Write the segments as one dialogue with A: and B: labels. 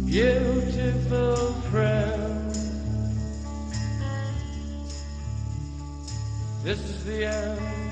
A: beautiful friend. This is the end,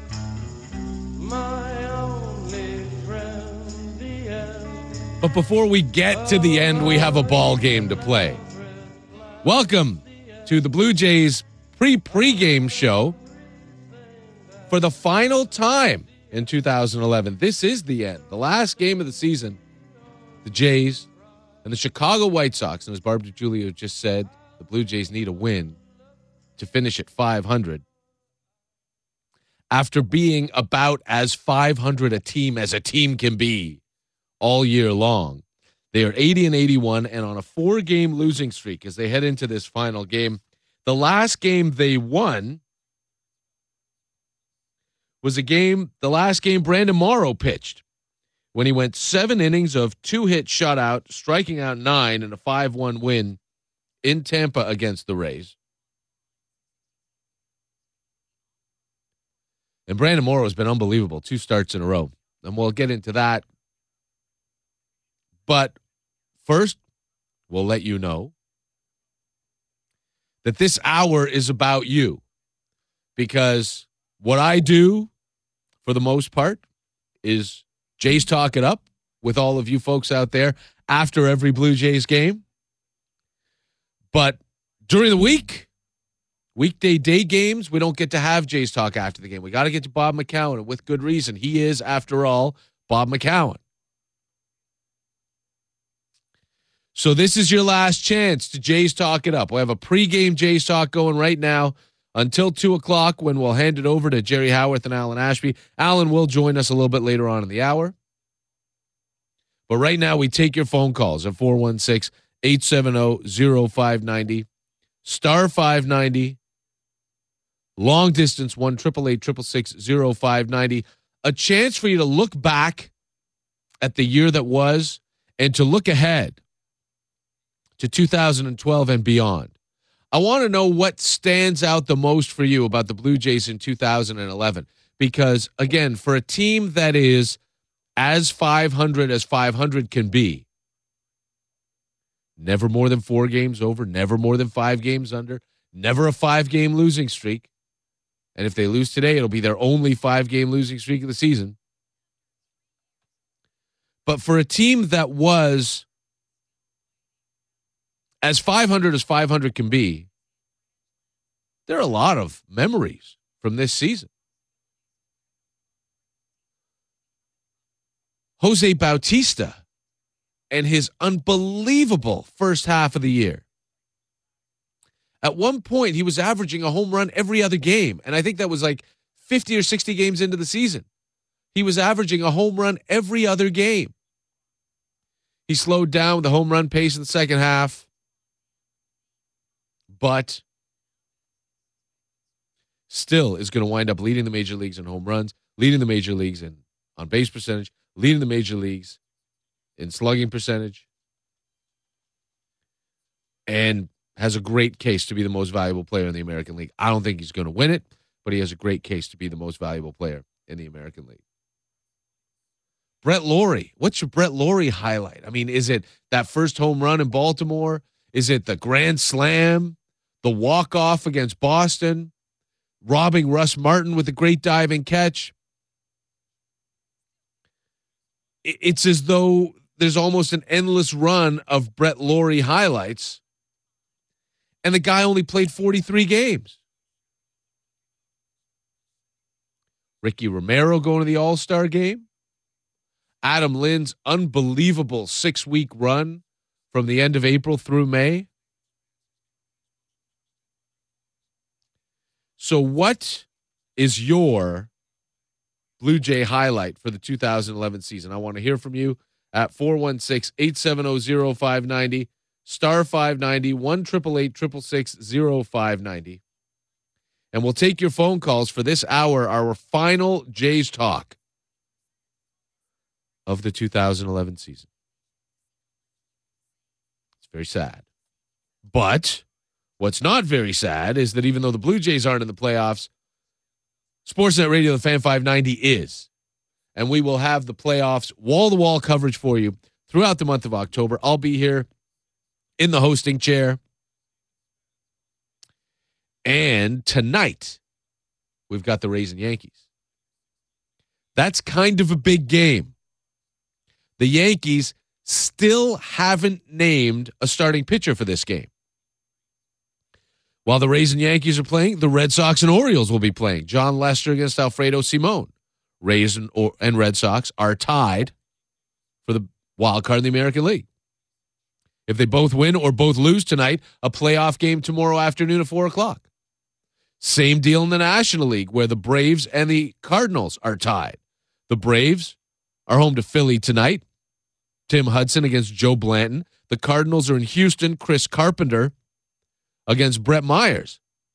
A: my only friend, the end.
B: But before we get to the end, we have a ball game to play. Welcome to the Blue Jays pre-game show for the final time in 2011. This is the end, the last game of the season. The Jays and the Chicago White Sox, and as Barb DiGiulio just said, the Blue Jays need a win to finish at 500. After being about as 500 a team can be all year long. They are 80-81 and on a 4-game losing streak as they head into this final game. The last game they won was the last game Brandon Morrow pitched when he went 7 innings of 2-hit shutout, striking out 9 in a 5-1 win in Tampa against the Rays. And Brandon Morrow has been unbelievable, 2 starts in a row. And we'll get into that. But first, we'll let you know that this hour is about you. Because what I do, for the most part, is Jays Talk It Up with all of you folks out there after every Blue Jays game. But during the week, weekday day games, we don't get to have Jays Talk after the game. We got to get to Bob McCown, and with good reason. He is, after all, Bob McCown. So this is your last chance to Jays Talk It Up. We have a pregame Jays Talk going right now until 2 o'clock when we'll hand it over to Jerry Howarth and Alan Ashby. Alan will join us a little bit later on in the hour. But right now we take your phone calls at 416-870-0590, star 590, long distance 1-888-666-0590. A chance for you to look back at the year that was and to look ahead to 2012 and beyond. I want to know what stands out the most for you about the Blue Jays in 2011. Because, again, for a team that is as 500 as 500 can be, never more than 4 games over, never more than 5 games under, never a 5-game losing streak. And if they lose today, it'll be their only 5-game losing streak of the season. But for a team that was as 500 can be, there are a lot of memories from this season. Jose Bautista and his unbelievable first half of the year. At one point, he was averaging a home run every other game, and I think that was like 50 or 60 games into the season. He was averaging a home run every other game. He slowed down with the home run pace in the second half. But still is going to wind up leading the major leagues in home runs, leading the major leagues in on base percentage, leading the major leagues in slugging percentage, and has a great case to be the most valuable player in the American League. I don't think he's going to win it, but he has a great case to be the most valuable player in the American League. Brett Lawrie. What's your Brett Lawrie highlight? I mean, is it that first home run in Baltimore? Is it the grand slam? The walk-off against Boston, robbing Russ Martin with a great diving catch? It's as though there's almost an endless run of Brett Lawrie highlights, and the guy only played 43 games. Ricky Romero going to the All-Star game. Adam Lynn's unbelievable 6-week run from the end of April through May. So what is your Blue Jay highlight for the 2011 season? I want to hear from you at 416-870-0590, star 590, 1-888-666-0590. And we'll take your phone calls for this hour, our final Jays Talk of the 2011 season. It's very sad. But what's not very sad is that even though the Blue Jays aren't in the playoffs, Sportsnet Radio, the Fan 590 is. And we will have the playoffs wall-to-wall coverage for you throughout the month of October. I'll be here in the hosting chair. And tonight, we've got the Rays and Yankees. That's kind of a big game. The Yankees still haven't named a starting pitcher for this game. While the Rays and Yankees are playing, the Red Sox and Orioles will be playing. John Lester against Alfredo Simon. Rays and Red Sox are tied for the wild card in the American League. If they both win or both lose tonight, a playoff game tomorrow afternoon at 4 o'clock. Same deal in the National League, where the Braves and the Cardinals are tied. The Braves are home to Philly tonight. Tim Hudson against Joe Blanton. The Cardinals are in Houston. Chris Carpenter against Brett Myers.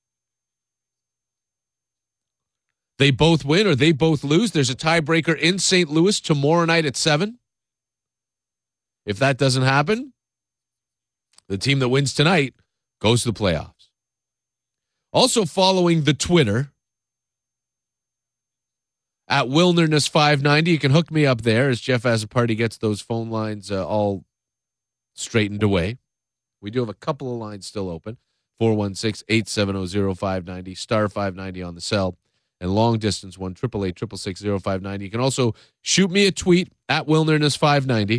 B: They both win or they both lose. There's a tiebreaker in St. Louis tomorrow night at 7. If that doesn't happen, the team that wins tonight goes to the playoffs. Also following the Twitter at Wilderness590. You can hook me up there as Jeff Azzopardi gets those phone lines all straightened away. We do have a couple of lines still open. 416-870-0590, star 590 on the cell, and long distance 1-888-666-0590. You can also shoot me a tweet at Wilderness590.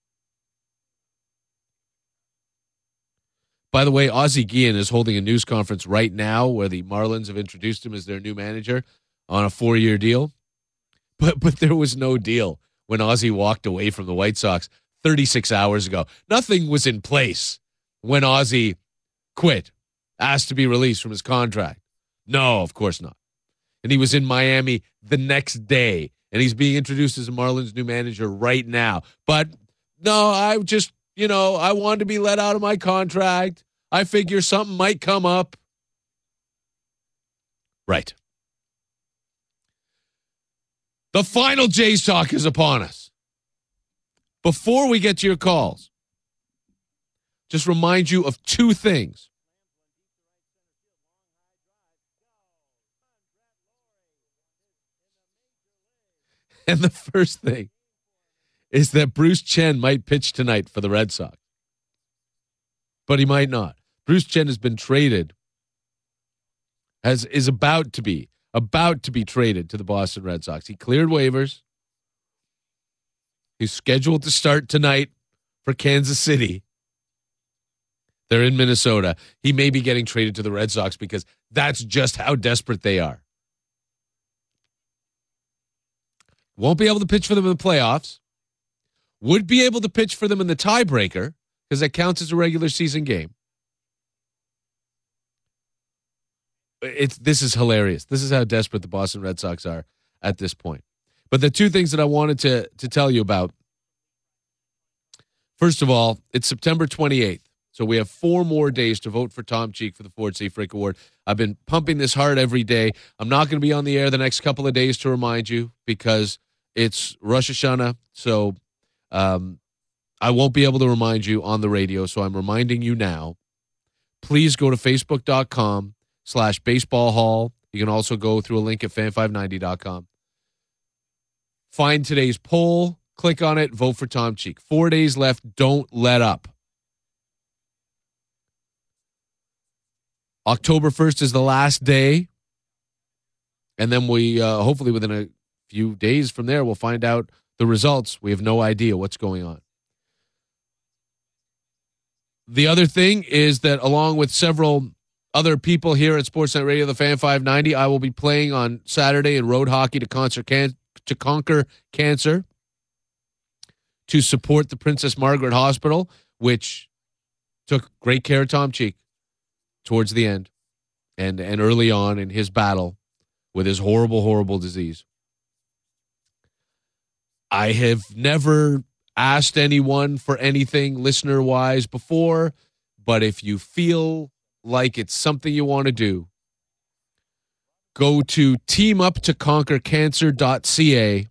B: By the way, Ozzie Guillen is holding a news conference right now where the Marlins have introduced him as their new manager on a 4-year deal. But there was no deal when Ozzie walked away from the White Sox 36 hours ago. Nothing was in place when Ozzie quit, asked to be released from his contract. No, of course not. And he was in Miami the next day, and he's being introduced as a Marlins new manager right now. But no, I just, I wanted to be let out of my contract. I figure something might come up. Right. The final Jays Talk is upon us. Before we get to your calls, just remind you of two things. And the first thing is that Bruce Chen might pitch tonight for the Red Sox. But he might not. Bruce Chen has been traded, is about to be traded to the Boston Red Sox. He cleared waivers. He's scheduled to start tonight for Kansas City. They're in Minnesota. He may be getting traded to the Red Sox because that's just how desperate they are. Won't be able to pitch for them in the playoffs. Would be able to pitch for them in the tiebreaker because that counts as a regular season game. This is hilarious. This is how desperate the Boston Red Sox are at this point. But the two things that I wanted to tell you about, first of all, it's September 28th. So we have 4 more days to vote for Tom Cheek for the Ford Safe Frick Award. I've been pumping this hard every day. I'm not going to be on the air the next couple of days to remind you because it's Rosh Hashanah. So I won't be able to remind you on the radio. So I'm reminding you now. Please go to Facebook.com/Baseball Hall. You can also go through a link at fan590.com. Find today's poll. Click on it. Vote for Tom Cheek. 4 days left. Don't let up. October 1st is the last day. And then we, hopefully within a few days from there, we'll find out the results. We have no idea what's going on. The other thing is that along with several other people here at Sportsnet Radio, the Fan 590, I will be playing on Saturday in road hockey to conquer cancer to support the Princess Margaret Hospital, which took great care of Tom Cheek towards the end and early on in his battle with his horrible, horrible disease. I have never asked anyone for anything listener-wise before, but if you feel like it's something you want to do, go to teamuptoconquercancer.ca.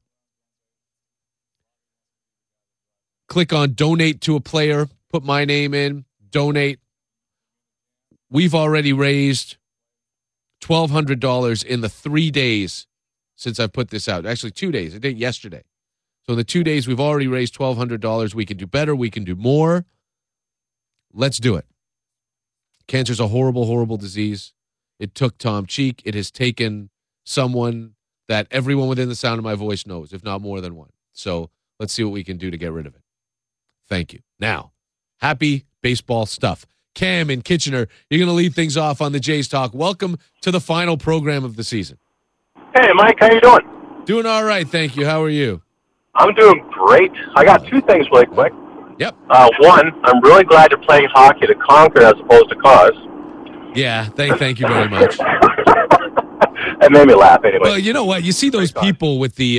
B: Click on donate to a player, put my name in, donate. We've already raised $1,200 in the 3 days since I put this out. Actually, 2 days. I did it yesterday. So in the 2 days, we've already raised $1,200. We can do better. We can do more. Let's do it. Cancer's a horrible, horrible disease. It took Tom Cheek. It has taken someone that everyone within the sound of my voice knows, if not more than one. So let's see what we can do to get rid of it. Thank you. Now, happy baseball stuff. Cam in Kitchener, you're going to lead things off on the Jays Talk. Welcome to the final program of the season.
C: Hey, Mike, how you doing?
B: Doing all right, thank you. How are you?
C: I'm doing great. I got two things really quick.
B: Yep.
C: One, I'm really glad you're playing hockey to conquer as opposed to cause.
B: Yeah, thank you very much.
C: That made me laugh anyway.
B: Well, you know what? You see those people with the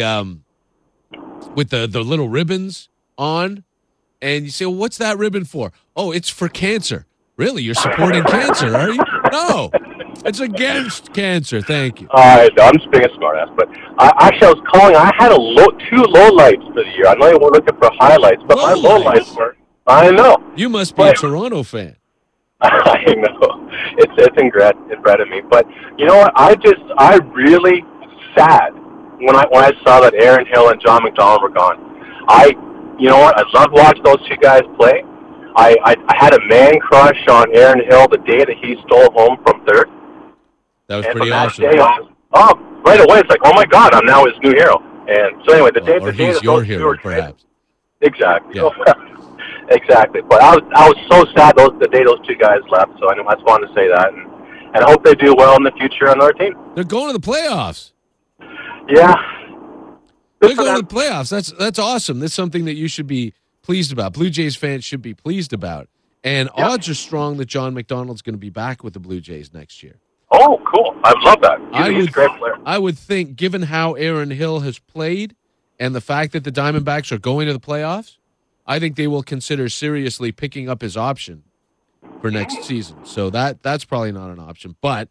B: little ribbons on, and you say, well, what's that ribbon for? Oh, it's for cancer. Really? You're supporting cancer, are you? No. It's against cancer. Thank you.
C: No, I'm just being a smartass. But actually, I was calling. I had two low lights for the year. I know you were looking for highlights, but my low lights were. I know.
B: You must be a Toronto fan.
C: I know. It's inbred in me. But you know what? I really sad when I saw that Aaron Hill and John McDonald were gone. You know what? I loved watching those two guys play. I had a man crush on Aaron Hill the day that he stole home from third.
B: That was pretty awesome.
C: Day, right away, it's like, oh my God, I'm now his new hero. And so anyway, the day
B: he's your hero, perhaps.
C: Exactly.
B: Yeah.
C: Exactly. But I was so sad the day those two guys left. So I just wanted to say that, and I hope they do well in the future on our team.
B: They're going to the playoffs.
C: Yeah.
B: They're going to the playoffs. That's awesome. That's something that you should be pleased about. Blue Jays fans should be pleased about. And odds are strong that John McDonald's going to be back with the Blue Jays next year.
C: Oh, cool. I love that. He's a great player.
B: I would think, given how Aaron Hill has played and the fact that the Diamondbacks are going to the playoffs, I think they will consider seriously picking up his option for next season. So that's probably not an option. But,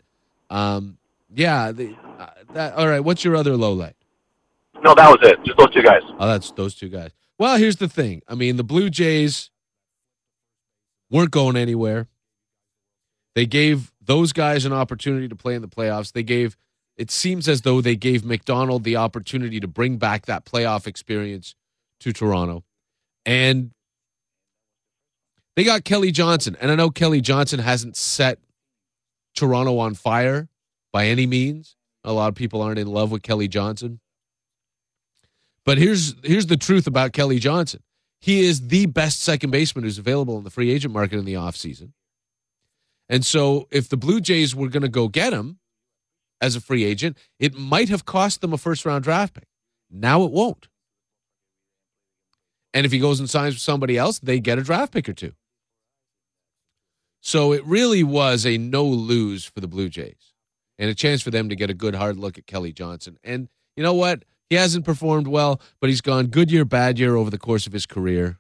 B: yeah, all right, what's your other low light?
C: No, that was it. Just those two guys.
B: Oh, that's those two guys. Well, here's the thing. I mean, the Blue Jays weren't going anywhere. They gave those guys an opportunity to play in the playoffs. It seems as though they gave McDonald the opportunity to bring back that playoff experience to Toronto. And they got Kelly Johnson. And I know Kelly Johnson hasn't set Toronto on fire by any means. A lot of people aren't in love with Kelly Johnson. But here's the truth about Kelly Johnson. He is the best second baseman who's available in the free agent market in the offseason. And so if the Blue Jays were going to go get him as a free agent, it might have cost them a first-round draft pick. Now it won't. And if he goes and signs with somebody else, they get a draft pick or two. So it really was a no-lose for the Blue Jays and a chance for them to get a good hard look at Kelly Johnson. And you know what? He hasn't performed well, but he's gone good year, bad year over the course of his career.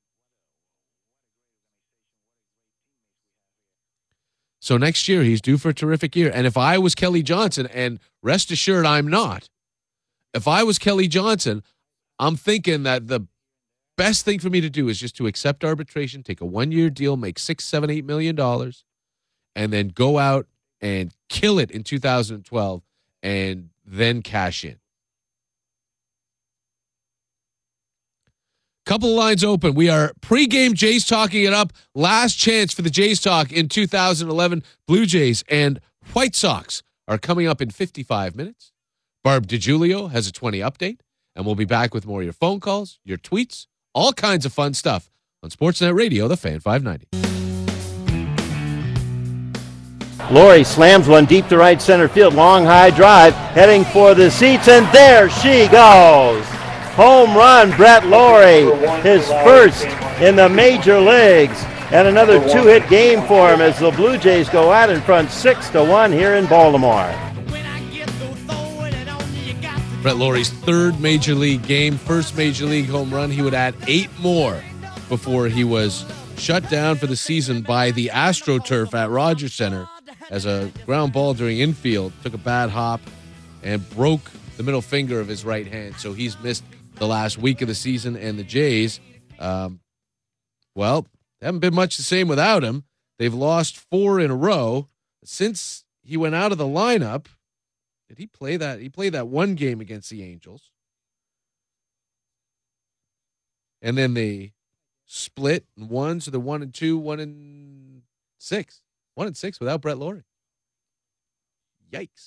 B: So next year, he's due for a terrific year. And if I was Kelly Johnson, and rest assured I'm not, if I was Kelly Johnson, I'm thinking that the best thing for me to do is just to accept arbitration, take a 1-year deal, make $6, $7, $8 million, and then go out and kill it in 2012 and then cash in. Couple of lines open. We are pregame Jays talking it up. Last chance for the Jays talk in 2011. Blue Jays and White Sox are coming up in 55 minutes. Barb DiGiulio has a 20 update, and we'll be back with more of your phone calls, your tweets, all kinds of fun stuff on Sportsnet Radio, the Fan 590.
D: Laurie slams one deep to right center field. Long high drive, heading for the seats, and there she goes. Home run, Brett Laurie, his first in the major leagues, and another two-hit game for him as the Blue Jays go out in front 6-1 here in Baltimore.
B: Brett Laurie's third major league game, first major league home run. He would add 8 more before he was shut down for the season by the AstroTurf at Rogers Center as a ground ball during infield took a bad hop and broke the middle finger of his right hand. So he's missed the last week of the season, and the Jays, well, haven't been much the same without him. They've lost 4 in a row. Since he went out of the lineup, did he play that? He played that one game against the Angels. and then they split and won, so they're 1-2, 1-6. 1-6 without Brett Laurie. Yikes.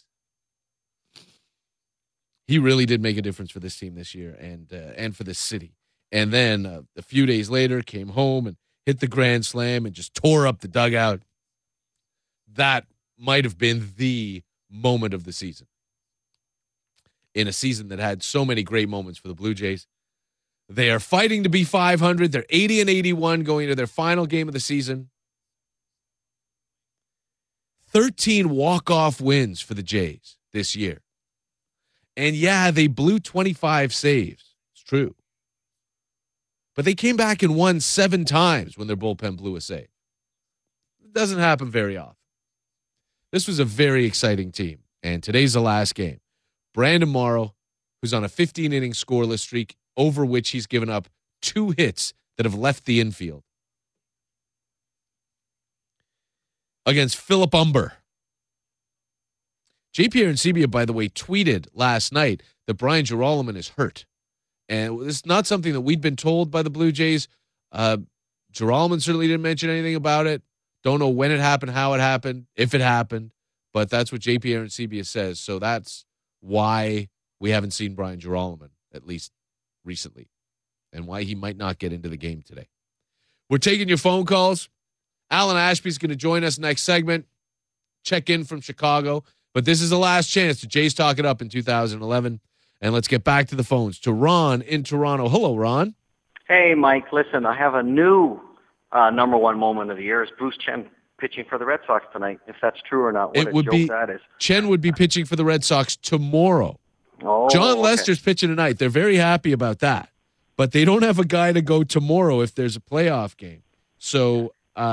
B: He really did make a difference for this team this year and for this city. And then a few days later, came home and hit the grand slam and just tore up the dugout. That might have been the moment of the season. In a season that had so many great moments for the Blue Jays. They are fighting to be 500. They're 80-81 going into their final game of the season. 13 walk-off wins for the Jays this year. And yeah, they blew 25 saves. It's true. But they came back and won 7 times when their bullpen blew a save. It doesn't happen very often. This was a very exciting team. And today's the last game. Brandon Morrow, who's on a 15-inning scoreless streak, over which he's given up 2 hits that have left the infield. Against Philip Umber. JP Arencibia, by the way, tweeted last night that Brian Girolamo is hurt. And it's not something that we'd been told by the Blue Jays. Girolamo certainly didn't mention anything about it. Don't know when it happened, how it happened, if it happened. But that's what JP Arencibia says. So that's why we haven't seen Brian Girolamo, at least recently, and why he might not get into the game today. We're taking your phone calls. Alan Ashby's going to join us next segment. Check in from Chicago. But this is the last chance to Jays Talk It Up in 2011. And let's get back to the phones. To Ron in Toronto. Hello, Ron.
E: Hey, Mike. Listen, I have a new number one moment of the year. Is Bruce Chen pitching for the Red Sox tonight? If that's true or not, what a joke that is.
B: Chen would be pitching for the Red Sox tomorrow.
E: Oh,
B: John
E: okay.
B: Lester's pitching tonight. They're very happy about that. But they don't have a guy to go tomorrow if there's a playoff game. So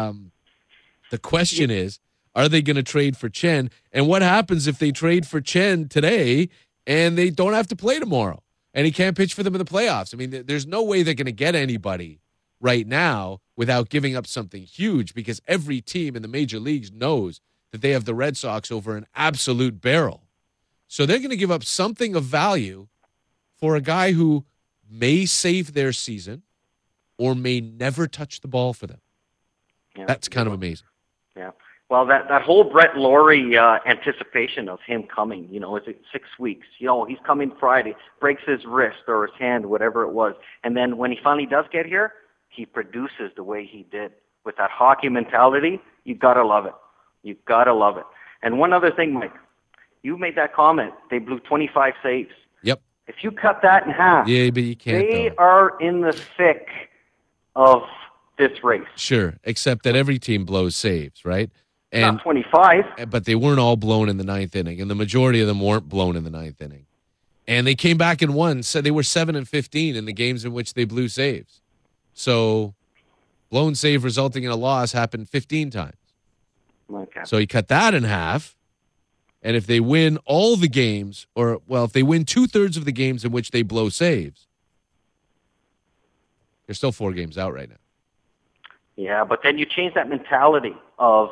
B: the question is, are they going to trade for Chen? And what happens if they trade for Chen today and they don't have to play tomorrow and he can't pitch for them in the playoffs? I mean, there's no way they're going to get anybody right now without giving up something huge, because every team in the major leagues knows that they have the Red Sox over an absolute barrel. So they're going to give up something of value for a guy who may save their season or may never touch the ball for them.
E: Yeah,
B: that's kind of amazing.
E: Yeah. Well, that whole Brett Laurie anticipation of him coming, is it 6 weeks? He's coming Friday, breaks his wrist or his hand, whatever it was. And then when he finally does get here, he produces the way he did. With that hockey mentality, you got to love it. You got to love it. And one other thing, Mike, you made that comment. They blew 25 saves.
B: Yep.
E: If you cut that in half,
B: yeah, but you can't.
E: They are in the thick of this race.
B: Sure, except that every team blows saves, right? And
E: not 25.
B: But they weren't all blown in the ninth inning, and the majority of them weren't blown in the ninth inning. And they came back and won. So they were 7-15 in the games in which they blew saves. So blown save resulting in a loss happened 15 times.
E: Okay.
B: So you cut that in half. And if they win all the games, if they win 2/3 of the games in which they blow saves, they're still 4 games out right now.
E: Yeah, but then you change that mentality of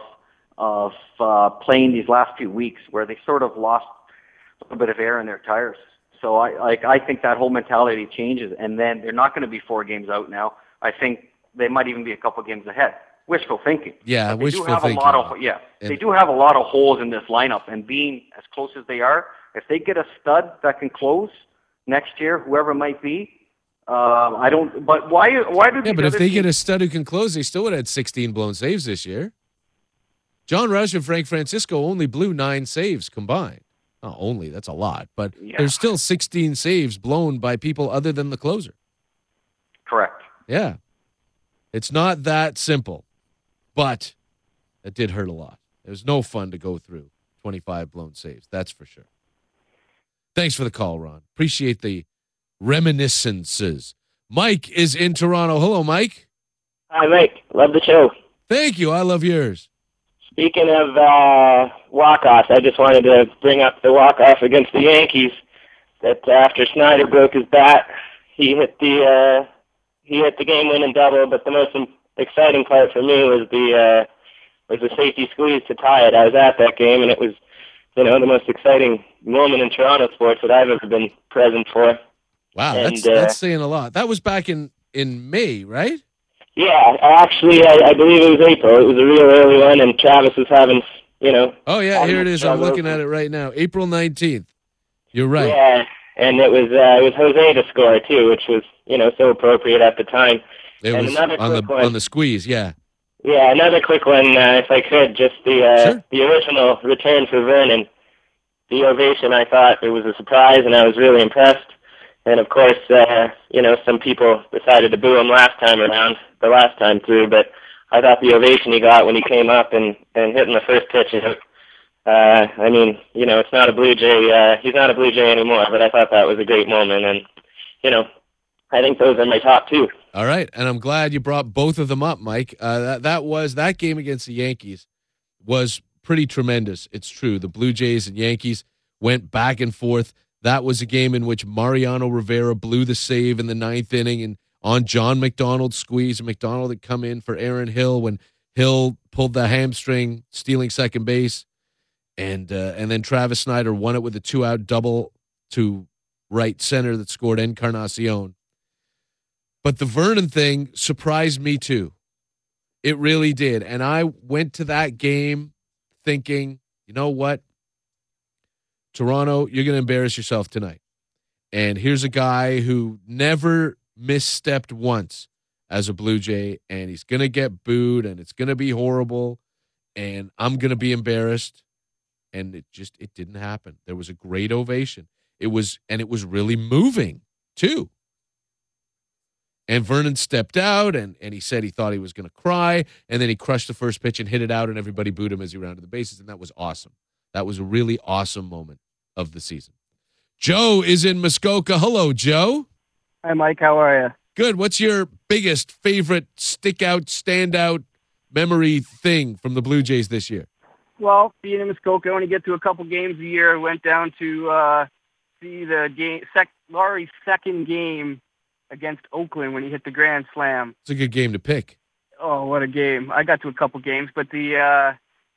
E: playing these last few weeks where they sort of lost a little bit of air in their tires. So I think that whole mentality changes, and then they're not going to be 4 games out now. I think they might even be a couple games ahead. Wishful thinking.
B: Yeah, wishful thinking.
E: They do have a lot of holes in this lineup, and being as close as they are, if they get a stud that can close next year, whoever it might be, I don't. But why do?
B: Yeah, but if they get a stud who can close, they still would have had 16 blown saves this year. John Rush and Frank Francisco only blew 9 saves combined. Not only, that's a lot, but there's still 16 saves blown by people other than the closer.
E: Correct.
B: Yeah. It's not that simple, but it did hurt a lot. It was no fun to go through 25 blown saves, that's for sure. Thanks for the call, Ron. Appreciate the reminiscences. Mike is in Toronto. Hello, Mike.
F: Hi, Mike. Love the show.
B: Thank you. I love yours.
F: Speaking of walk-offs, I just wanted to bring up the walk-off against the Yankees. That after Snyder broke his bat, he hit the game-winning double. But the most exciting part for me was the safety squeeze to tie it. I was at that game, and it was the most exciting moment in Toronto sports that I've ever been present for.
B: Wow, that's saying a lot. That was back in in May, right?
F: Yeah, actually, I believe it was April. It was a real early one, and Travis was having,
B: Oh, yeah, here it is. I'm looking at it right now. April 19th. You're right.
F: Yeah, and it was Jose to score too, which was so appropriate at the time.
B: It
F: and
B: was
F: another quick one.
B: on the squeeze, yeah.
F: Yeah, another quick one, if I could, just
B: Sure.
F: the original return for Vernon. The ovation, I thought it was a surprise, and I was really impressed. And of course, some people decided to boo him the last time through, but I thought the ovation he got when he came up and hit in the first pitch, it's not a Blue Jay, he's not a Blue Jay anymore, but I thought that was a great moment, and, I think those are my top two.
B: All right, and I'm glad you brought both of them up, Mike. That game against the Yankees was pretty tremendous. It's true. The Blue Jays and Yankees went back and forth. That was a game in which Mariano Rivera blew the save in the ninth inning and on John McDonald's squeeze. And McDonald had come in for Aaron Hill when Hill pulled the hamstring, stealing second base. And then Travis Snider won it with a 2-out double to right center that scored Encarnacion. But the Vernon thing surprised me too. It really did. And I went to that game thinking, you know what? Toronto, you're going to embarrass yourself tonight. And here's a guy who never misstepped once as a Blue Jay, and he's going to get booed, and it's going to be horrible, and I'm going to be embarrassed. And it didn't happen. There was a great ovation. It was really moving too. And Vernon stepped out, and he said he thought he was going to cry, and then he crushed the first pitch and hit it out, and everybody booed him as he rounded the bases, and that was awesome. That was a really awesome moment of the season. Joe is in Muskoka. Hello, Joe.
G: Hi, Mike. How are you?
B: Good. What's your biggest, favorite, stick-out, stand-out memory thing from the Blue Jays this year?
G: Well, being in Muskoka, I only get to a couple games a year. I went down to see the game, Laurie's second game against Oakland when he hit the grand slam.
B: It's a good game to pick.
G: Oh, what a game. I got to a couple games, but the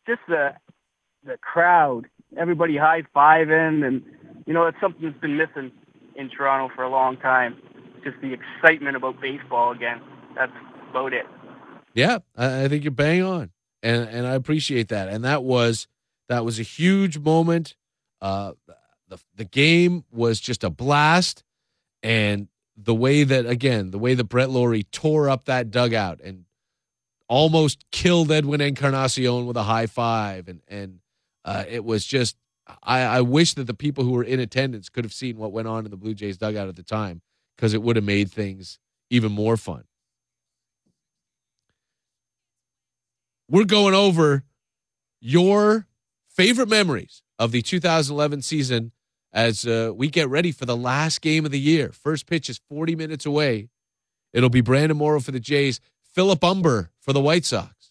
G: crowd, everybody high-fiving, and, it's something that's been missing in Toronto for a long time. Just the excitement about baseball again. That's about it.
B: Yeah, I think you're bang on, and I appreciate that. And that was a huge moment. The game was just a blast, and the way that Brett Lawrie tore up that dugout and almost killed Edwin Encarnacion with a high five, and it was just. I wish that the people who were in attendance could have seen what went on in the Blue Jays dugout at the time, because it would have made things even more fun. We're going over your favorite memories of the 2011 season as we get ready for the last game of the year. First pitch is 40 minutes away. It'll be Brandon Morrow for the Jays, Philip Umber for the White Sox.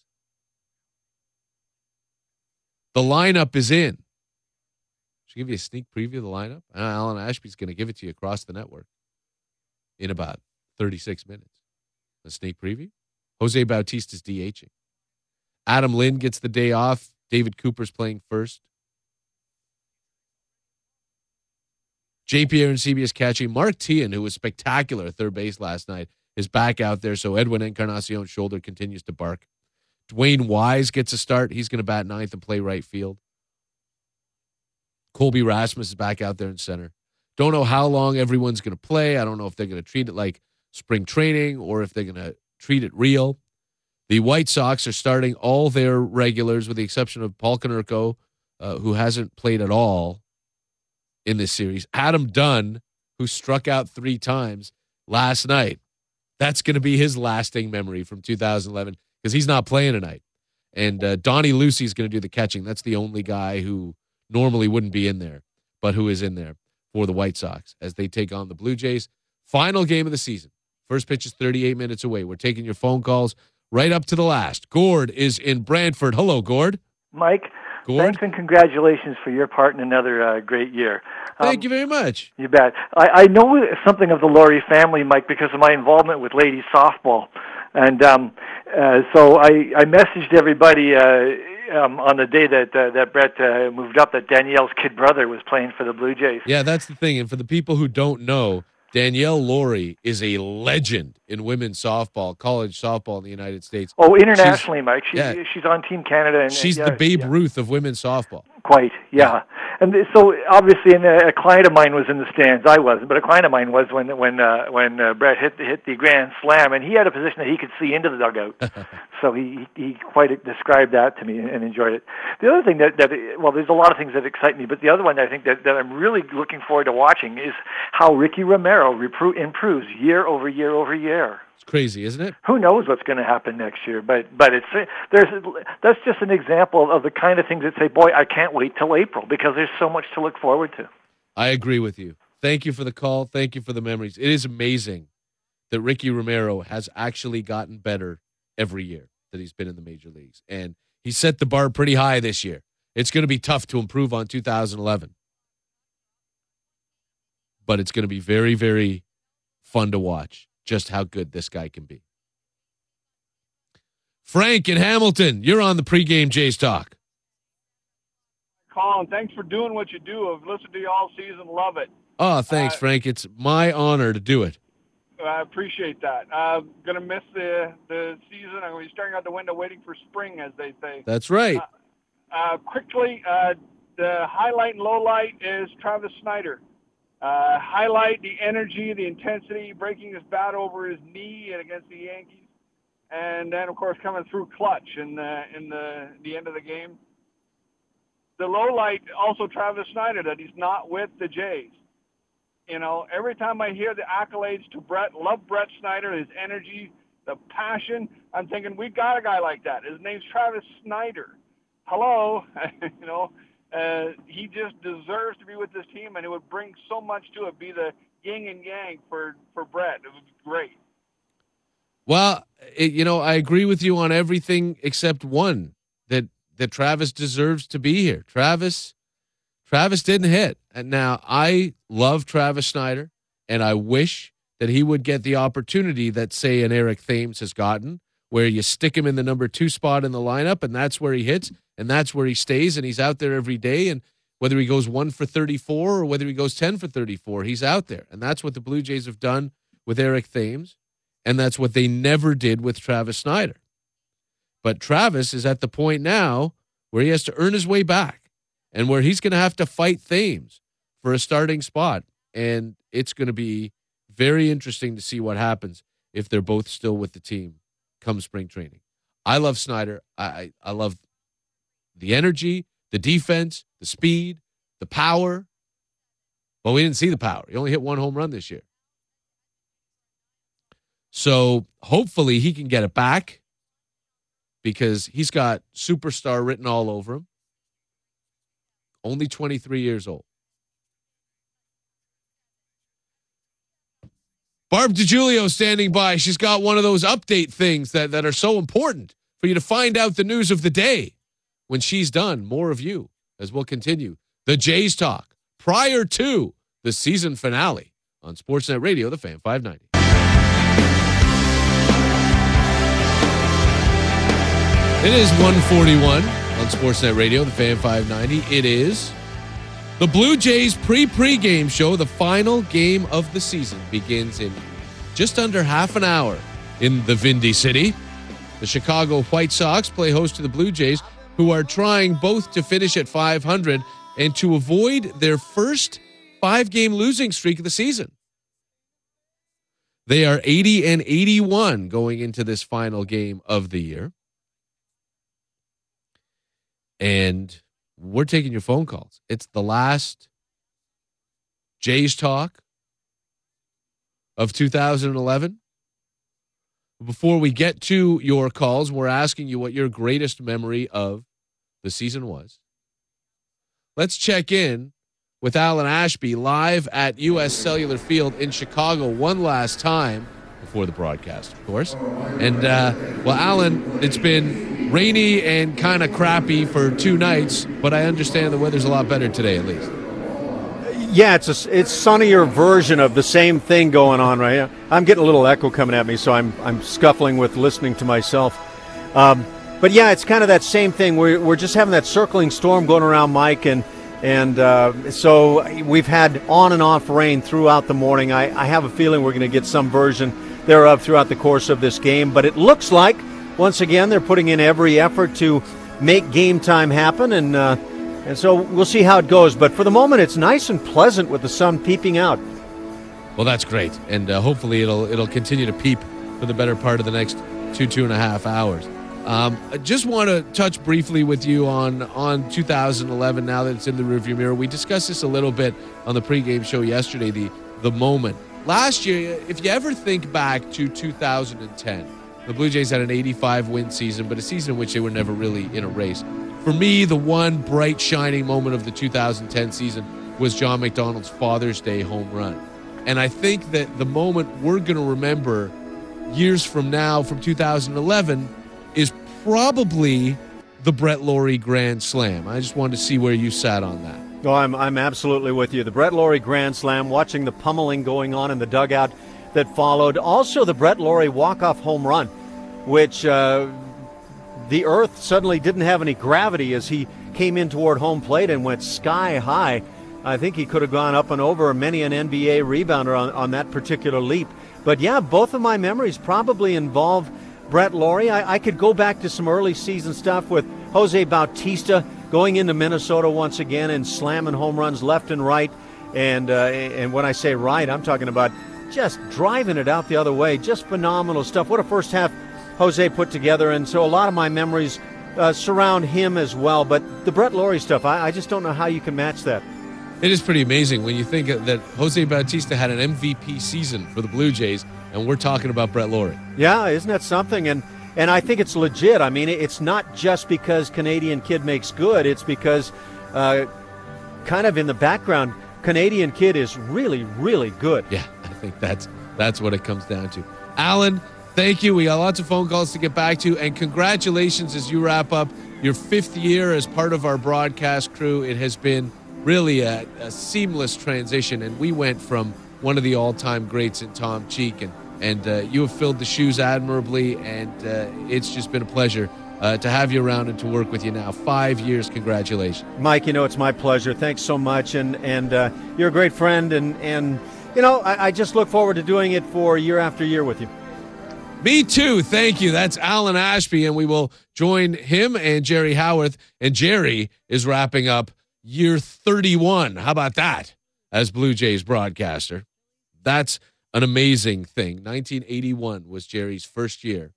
B: The lineup is in. Should I give you a sneak preview of the lineup? Alan Ashby's going to give it to you across the network in about 36 minutes. A sneak preview. Jose Bautista's DHing. Adam Lynn gets the day off. David Cooper's playing first. J. Pierre and CBS catching. Mark Teahan, who was spectacular at third base last night, is back out there, so Edwin Encarnacion's shoulder continues to bark. Dwayne Wise gets a start. He's going to bat ninth and play right field. Colby Rasmus is back out there in center. Don't know how long everyone's going to play. I don't know if they're going to treat it like spring training or if they're going to treat it real. The White Sox are starting all their regulars with the exception of Paul Konerko, who hasn't played at all in this series. Adam Dunn, who struck out 3 times last night. That's going to be his lasting memory from 2011 because he's not playing tonight. And Donnie Lucy's going to do the catching. That's the only guy who normally wouldn't be in there, but who is in there for the White Sox as they take on the Blue Jays. Final game of the season. First pitch is 38 minutes away. We're taking your phone calls right up to the last. Gord is in Brantford. Hello, Gord.
H: Mike,
B: Gord?
H: Thanks and congratulations for your part in another great year.
B: Thank you very much.
H: You bet. I know something of the Lawrie family, Mike, because of my involvement with ladies softball. And so I messaged everybody on the day that Brett moved up that Danielle's kid brother was playing for the Blue Jays.
B: Yeah, that's the thing. And for the people who don't know, Danielle Laurie is a legend in women's softball, college softball in the United States.
H: Oh, internationally, Mike.
B: Yeah.
H: She's on Team Canada. And
B: She's the Babe Ruth of women's softball.
H: Quite, yeah. And so obviously, a client of mine was in the stands. I wasn't, but a client of mine was when Brett hit the grand slam, and he had a position that he could see into the dugout. So he quite described that to me and enjoyed it. The other thing that there's a lot of things that excite me, but the other one I think that I'm really looking forward to watching is how Ricky Romero improves year over year over year.
B: It's crazy, isn't it?
H: Who knows what's going to happen next year? But that's just an example of the kind of things that say, boy, I can't wait till April because there's so much to look forward to.
B: I agree with you. Thank you for the call. Thank you for the memories. It is amazing that Ricky Romero has actually gotten better every year that he's been in the major leagues, and he set the bar pretty high this year. It's going to be tough to improve on 2011, but it's going to be very, very fun to watch just how good this guy can be. Frank in Hamilton, you're on the pregame Jays Talk.
I: Colin, thanks for doing what you do. I've listened to you all season. Love it.
B: Oh, thanks, Frank. It's my honor to do it.
I: I appreciate that. I'm going to miss the season. I'm going to be staring out the window waiting for spring, as they say.
B: That's right.
I: Quickly, the highlight and low light is Travis Snider. Highlight the energy, the intensity, breaking his bat over his knee against the Yankees, and then of course coming through clutch in the end of the game. The low light also Travis Snider, that he's not with the Jays. You know, every time I hear the accolades to Brett, love Brett Snider, his energy, the passion, I'm thinking we got a guy like that. His name's Travis Snider. Hello, you know. He just deserves to be with this team, and it would bring so much to it, be the yin and yang for Brett. It would be great.
B: Well, I agree with you on everything except one, that Travis deserves to be here. Travis didn't hit. And now, I love Travis Snider, and I wish that he would get the opportunity that, say, an Eric Thames has gotten, where you stick him in the number 2 spot in the lineup, and that's where he hits, and that's where he stays, and he's out there every day. And whether he goes 1 for 34 or whether he goes 10 for 34, he's out there. And that's what the Blue Jays have done with Eric Thames, and that's what they never did with Travis Snider. But Travis is at the point now where he has to earn his way back and where he's going to have to fight Thames for a starting spot. And it's going to be very interesting to see what happens if they're both still with the team come spring training. I love Snider. I love the energy, the defense, the speed, the power. Well, we didn't see the power. He only hit 1 home run this year. So hopefully he can get it back because he's got superstar written all over him. Only 23 years old. Barb DiGiulio standing by. She's got one of those update things that are so important for you to find out the news of the day. When she's done, more of you as we'll continue the Jays Talk prior to the season finale on Sportsnet Radio, the Fan 590. It is 1:41 on Sportsnet Radio, the Fan 590. It is the Blue Jays pregame show. The final game of the season begins in just under half an hour in the Windy City. The Chicago White Sox play host to the Blue Jays, who are trying both to finish at 500 and to avoid their first 5-game losing streak of the season. They are 80-81 going into this final game of the year. And we're taking your phone calls. It's the last Jays Talk of 2011. Before we get to your calls, we're asking you what your greatest memory of the season was. Let's check in with Alan Ashby live at U.S. Cellular Field in Chicago one last time before the broadcast, of course. And, Alan, it's been rainy and kind of crappy for 2 nights, but I understand the weather's a lot better today, at least.
D: Yeah, it's sunnier version of the same thing going on right now. I'm getting a little echo coming at me, so I'm scuffling with listening to myself. But yeah, it's kind of that same thing. We're just having that circling storm going around, Mike, and And so we've had on and off rain throughout the morning. I have a feeling we're going to get some version thereof throughout the course of this game. But it looks like, once again, they're putting in every effort to make game time happen. And so we'll see how it goes. But for the moment, it's nice and pleasant with the sun peeping out.
B: Well, that's great. And hopefully it'll continue to peep for the better part of the next 2.5 hours. I just want to touch briefly with you on 2011 now that it's in the rearview mirror. We discussed this a little bit on the pregame show yesterday, the moment. Last year, if you ever think back to 2010, the Blue Jays had an 85-win season, but a season in which they were never really in a race. For me, the one bright, shining moment of the 2010 season was John McDonald's Father's Day home run. And I think that the moment we're going to remember years from now, from 2011, is probably the Brett Lawrie Grand Slam. I just wanted to see where you sat on that.
D: Oh, I'm absolutely with you. The Brett Lawrie Grand Slam, watching the pummeling going on in the dugout that followed. Also the Brett Lawrie walk-off home run, which the earth suddenly didn't have any gravity as he came in toward home plate and went sky high. I think he could have gone up and over many an NBA rebounder on that particular leap. But yeah, both of my memories probably involve Brett Lawrie. I could go back to some early season stuff with Jose Bautista going into Minnesota once again and slamming home runs left and right. And when I say right, I'm talking about just driving it out the other way. Just phenomenal stuff. What a first half Jose put together. And so a lot of my memories surround him as well. But the Brett Lawrie stuff, I just don't know how you can match that.
B: It is pretty amazing when you think that Jose Bautista had an MVP season for the Blue Jays, and we're talking about Brett Lawrie.
D: Yeah, isn't that something? And I think it's legit. I mean, it's not just because Canadian Kid makes good. It's because kind of in the background, Canadian Kid is really, really good.
B: Yeah, I think that's what it comes down to. Alan, thank you. We got lots of phone calls to get back to, and congratulations as you wrap up your 5th year as part of our broadcast crew. It has been really a seamless transition, and we went from one of the all-time greats in Tom Cheek, and you have filled the shoes admirably, and it's just been a pleasure to have you around and to work with you now. 5 years, congratulations.
D: Mike, it's my pleasure. Thanks so much, and you're a great friend, and I just look forward to doing it for year after year with you.
B: Me too. Thank you. That's Alan Ashby, and we will join him and Jerry Howarth, and Jerry is wrapping up year 31. How about that? As Blue Jays broadcaster. That's an amazing thing. 1981 was Jerry's first year.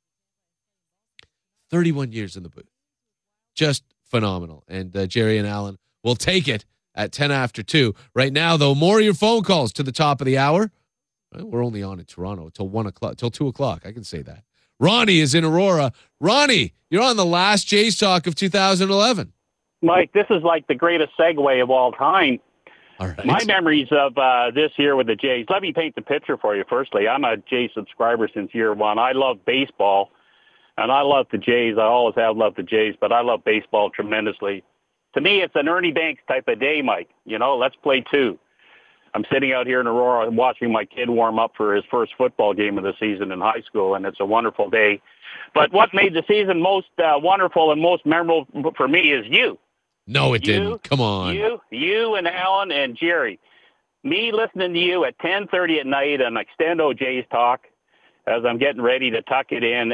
B: 31 years in the booth. Just phenomenal. And Jerry and Alan will take it at 10 after 2. Right now, though, more of your phone calls to the top of the hour. We're only on in Toronto till 1 o'clock, till 2 o'clock. I can say that. Ronnie is in Aurora. Ronnie, you're on the last Jays Talk of 2011.
J: Mike, this is like the greatest segue of all time.
B: All right.
J: My memories of this year with the Jays, let me paint the picture for you firstly. I'm a Jays subscriber since year one. I love baseball, and I love the Jays. I always have loved the Jays, but I love baseball tremendously. To me, it's an Ernie Banks type of day, Mike. Let's play two. I'm sitting out here in Aurora watching my kid warm up for his first football game of the season in high school, and it's a wonderful day. But what made the season most wonderful and most memorable for me is you.
B: No, it didn't. Come on.
J: You and Alan and Jerry. Me listening to you at 10:30 at night on Extendo Jays Talk as I'm getting ready to tuck it in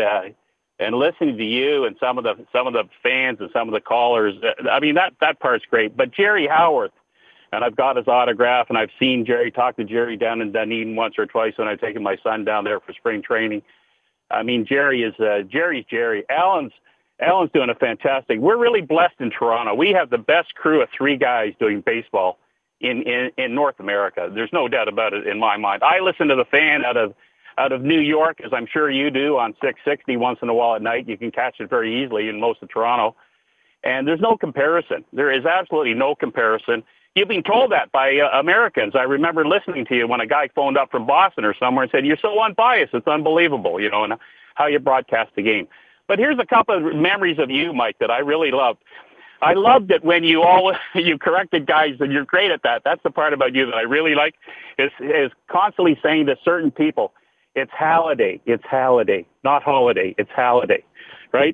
J: and listening to you and some of the fans and some of the callers. I mean, that part's great. But Jerry Howarth, and I've got his autograph, and I've seen Jerry, talk to Jerry down in Dunedin once or twice when I've taken my son down there for spring training. I mean, Jerry's Jerry. Alan's doing a fantastic. We're really blessed in Toronto. We have the best crew of 3 guys doing baseball in North America. There's no doubt about it in my mind. I listen to the Fan out of New York, as I'm sure you do, on 660 once in a while at night. You can catch it very easily in most of Toronto. And there's no comparison. There is absolutely no comparison. You've been told that by Americans. I remember listening to you when a guy phoned up from Boston or somewhere and said, "You're so unbiased. It's unbelievable," and how you broadcast the game. But here's a couple of memories of you, Mike, that I really loved. I loved it when you corrected guys, and you're great at that. That's the part about you that I really like, is constantly saying to certain people, it's Halliday, not holiday, it's Halliday, right?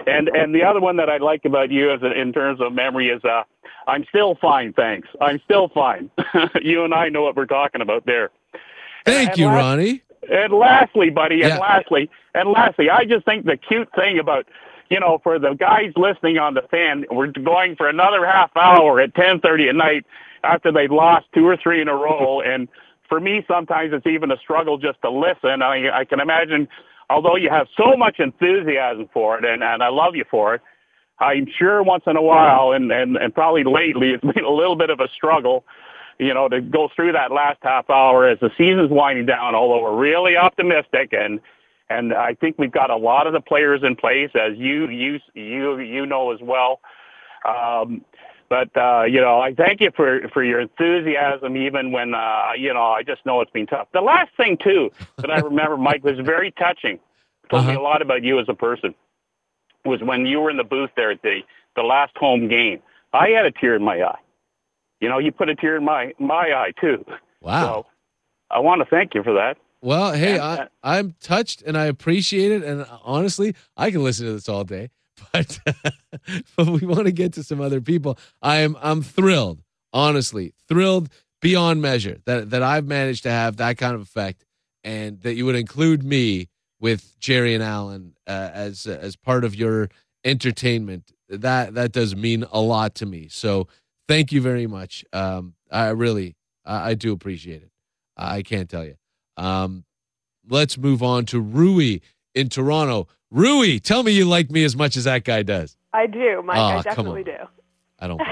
J: And the other one that I like about you is in terms of memory is I'm still fine, thanks. I'm still fine. You and I know what we're talking about there.
B: Thank you, Ronnie.
J: And lastly, buddy,
B: Yeah.
J: and lastly, I just think the cute thing about, for the guys listening on the fan, we're going for another half hour at 10:30 at night after they've lost 2 or 3 in a row. And for me, sometimes it's even a struggle just to listen. I can imagine, although you have so much enthusiasm for it, and I love you for it, I'm sure once in a while, and probably lately, it's been a little bit of a struggle, to go through that last half hour as the season's winding down, although we're really optimistic, and I think we've got a lot of the players in place, as you know as well. But I thank you for your enthusiasm, even when, I just know it's been tough. The last thing, too, that I remember, Mike, was very touching. Told me a lot about you as a person, was when you were in the booth there at the last home game. I had a tear in my eye. You put a tear in my eye, too.
B: Wow.
J: So I want to thank you for that.
B: Well, hey, I'm touched and I appreciate it. And honestly, I can listen to this all day, but we want to get to some other people. I'm thrilled, honestly, thrilled beyond measure that I've managed to have that kind of effect, and that you would include me with Jerry and Alan as part of your entertainment. That does mean a lot to me. So thank you very much. I do appreciate it. I can't tell you. Let's move on to Rui in Toronto. Rui, tell me you like me as much as that guy does.
K: I do, Mike. I
B: come
K: definitely
B: on.
K: do.
B: I don't.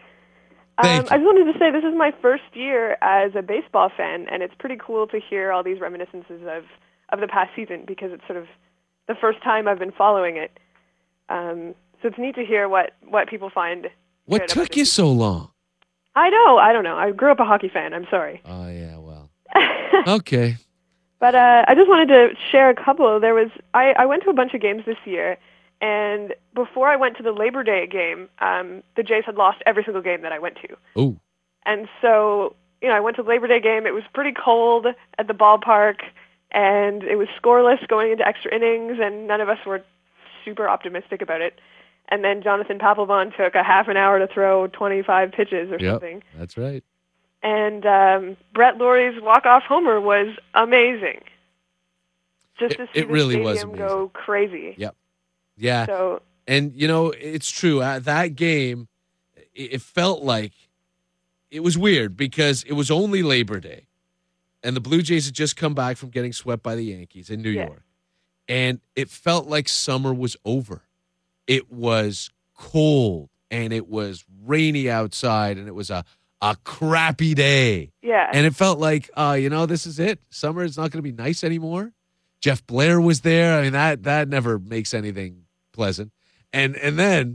K: I just wanted to say this is my first year as a baseball fan, and it's pretty cool to hear all these reminiscences of the past season, because it's sort of the first time I've been following it. So it's neat to hear what people find.
B: What took you so long?
K: I know. I don't know. I grew up a hockey fan. I'm sorry.
B: Oh, yeah, well. Okay.
K: But I just wanted to share a couple. I went to a bunch of games this year, and before I went to the Labor Day game, the Jays had lost every single game that I went to.
B: Ooh.
K: And so, I went to the Labor Day game. It was pretty cold at the ballpark, and it was scoreless going into extra innings, and none of us were super optimistic about it. And then Jonathan Papelbon took a half an hour to throw 25 pitches or something.
B: That's right.
K: And Brett Lawrie's walk-off homer was amazing. Just to see
B: it
K: the
B: really
K: stadium
B: was amazing.
K: go crazy.
B: Yep. Yeah.
K: So,
B: and, it's true. That game, it felt like it was weird because it was only Labor Day, and the Blue Jays had just come back from getting swept by the Yankees in New York. And it felt like summer was over. It was cold, and it was rainy outside, and it was a crappy day.
K: Yeah.
B: And it felt like, this is it. Summer is not going to be nice anymore. Jeff Blair was there. I mean, that never makes anything pleasant. And then,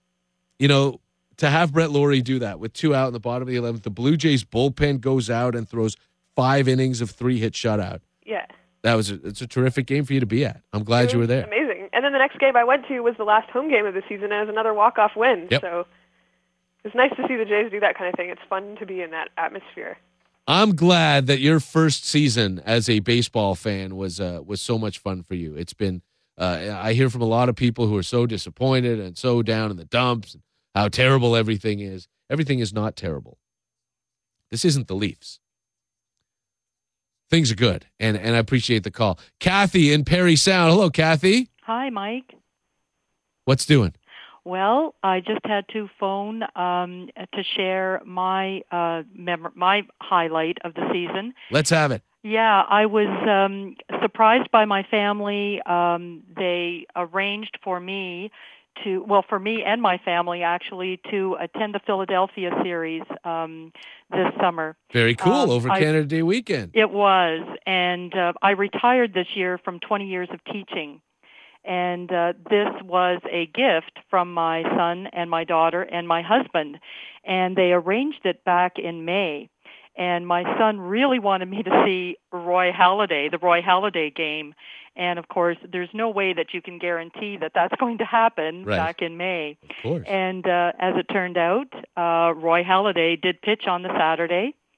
B: to have Brett Lawrie do that with 2 out in the bottom of the 11th, the Blue Jays bullpen goes out and throws 5 innings of 3-hit shutout.
K: Yeah.
B: It's a terrific game for you to be at. I'm glad you were there.
K: Amazing. And then the next game I went to was the last home game of the season, and it was another walk-off win.
B: Yep.
K: So it's nice to see the Jays do that kind of thing. It's fun to be in that atmosphere.
B: I'm glad that your first season as a baseball fan was so much fun for you. It's been I hear from a lot of people who are so disappointed and so down in the dumps, and how terrible everything is. Everything is not terrible. This isn't the Leafs. Things are good, and I appreciate the call. Kathy in Perry Sound. Hello, Kathy.
L: Hi, Mike.
B: What's doing?
L: Well, I just had to phone to share my my highlight of the season.
B: Let's have it.
L: Yeah, I was surprised by my family. They arranged for me for me and my family actually, to attend the Philadelphia series this summer.
B: Very cool, over Canada Day weekend.
L: It was, and I retired this year from 20 years of teaching. And this was a gift from my son and my daughter and my husband. And they arranged it back in May. And my son really wanted me to see the Roy Halladay game. And, of course, there's no way that you can guarantee that that's going to happen back in May.
B: Of course.
L: And as it turned out, Roy Halladay did pitch on the Saturday.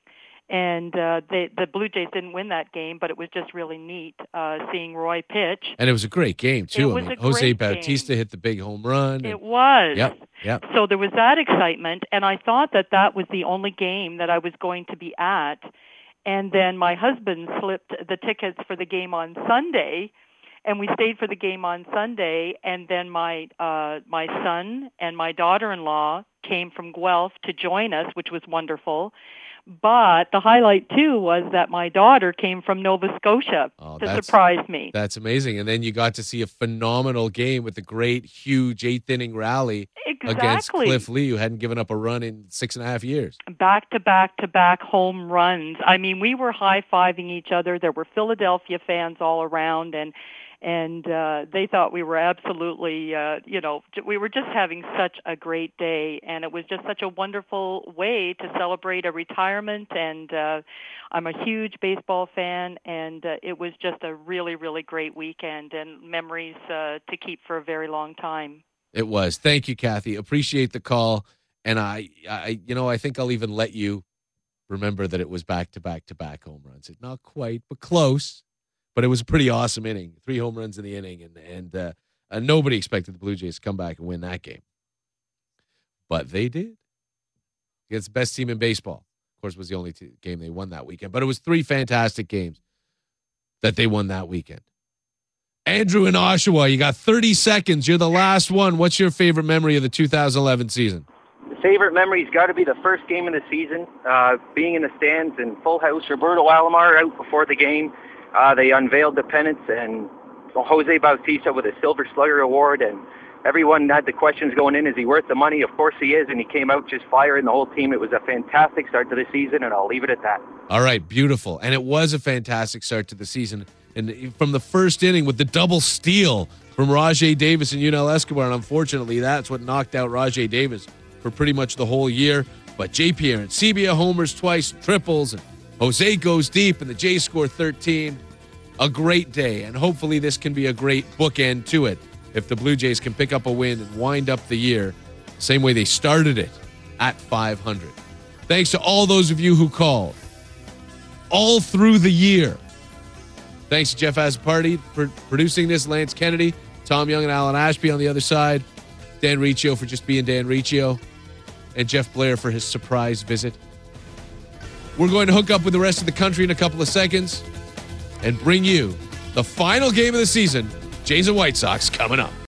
L: And the Blue Jays didn't win that game, but it was just really neat seeing Roy pitch.
B: And it was a great game, too.
L: It was a
B: Jose
L: great
B: Bautista
L: game.
B: hit the big home run.
L: It was.
B: Yep.
L: So there was that excitement, and I thought that was the only game that I was going to be at. And then my husband slipped the tickets for the game on Sunday, and we stayed for the game on Sunday. And then my son and my daughter-in-law came from Guelph to join us, which was wonderful. But the highlight, too, was that my daughter came from Nova Scotia to surprise me.
B: That's amazing. And then you got to see a phenomenal game with a great, huge 8th-inning rally against Cliff Lee, who hadn't given up a run in 6.5 years.
L: Back-to-back home runs. I mean, we were high-fiving each other. There were Philadelphia fans all around, and they thought we were absolutely, we were just having such a great day, and it was just such a wonderful way to celebrate a retirement, and I'm a huge baseball fan, and it was just a really, really great weekend and memories to keep for a very long time.
B: It was. Thank you, Kathy. Appreciate the call, and I think I'll even let you remember that it was back-to-back home runs. Not quite, but close. But it was a pretty awesome inning. 3 home runs in the inning, and nobody expected the Blue Jays to come back and win that game. But they did. Against the best team in baseball. Of course, it was the only game they won that weekend. But it was 3 fantastic games that they won that weekend. Andrew in Oshawa, you got 30 seconds. You're the last one. What's your favorite memory of the 2011 season?
E: The favorite memory's got to be the first game of the season, being in the stands in full house. Roberto Alomar out before the game. They unveiled the pennants, and Jose Bautista with a Silver Slugger Award, and everyone had the questions going in, is he worth the money? Of course he is, and he came out just firing the whole team. It was a fantastic start to the season, and I'll leave it at that.
B: All right, beautiful. And it was a fantastic start to the season. And from the first inning with the double steal from Rajai Davis and Yunel Escobar, and unfortunately that's what knocked out Rajai Davis for pretty much the whole year. But J.P. Arencibia homers twice, triples, and Jose goes deep, and the Jays score 13. A great day, and hopefully this can be a great bookend to it if the Blue Jays can pick up a win and wind up the year same way they started it, at 500. Thanks to all those of you who called all through the year. Thanks to Jeff Azzopardi for producing this, Lance Kennedy, Tom Young and Alan Ashby on the other side, Dan Riccio for just being Dan Riccio, and Jeff Blair for his surprise visit. We're going to hook up with the rest of the country in a couple of seconds and bring you the final game of the season, Jays and White Sox, coming up.